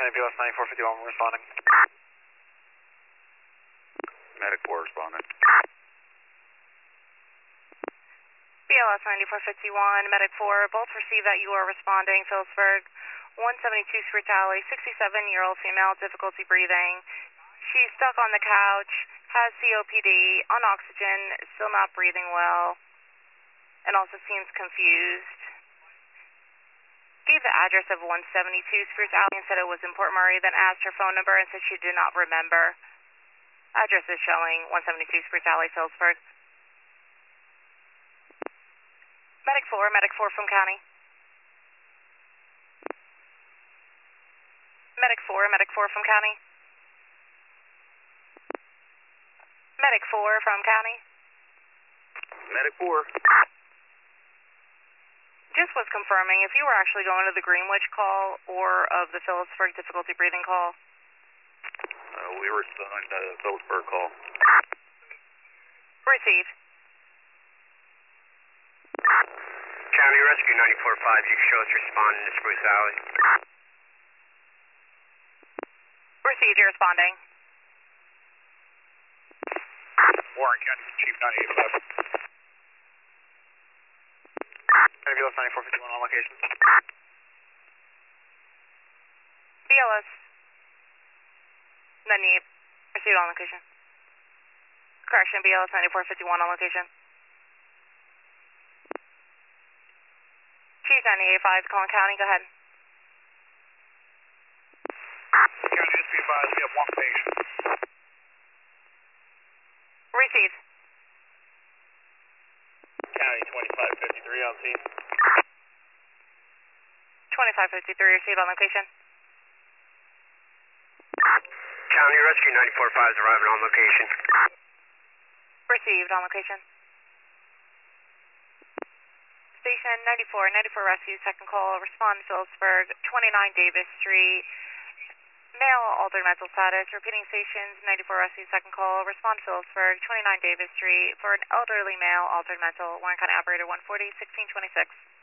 BLS 9451 responding. Medic 4 responding. BLS 9451, Medic 4, both receive that you are responding. Phillipsburg, 172 Spruce Alley, 67-year-old female, difficulty breathing. She's stuck on the couch, has COPD, on oxygen, still not breathing well, and also seems confused. Gave the address of 172 Spruce Alley and said it was in Port Murray, then asked her phone number and said she did not remember. Address is showing 172 Spruce Alley, Phillipsburg. Medic 4 from county. Medic 4 from county. Medic 4 from county. Medic 4. Just was confirming if you were actually going to the Greenwich call or of the Phillipsburg difficulty breathing call. We were on the Phillipsburg call. Receive. County Rescue 94-5, you show us responding to Spruce Alley. Received, you're responding. Warren County Chief 985. BLS 9451 on location. BLS 98, received on location. Correction, BLS 9451 on location. Chief 985, calling county, go ahead. County just be advised we have one patient. Received. County 2553 on scene. 2553, received on location. County Rescue 94-5 is arriving on location. Received on location. Station 94 Rescue, second call, respond Phillipsburg, 29 Davis Street, male altered mental status, repeating stations 94 Rescue, second call, respond Phillipsburg, 29 Davis Street, for an elderly male altered mental, Warren County Operator 140, 1626.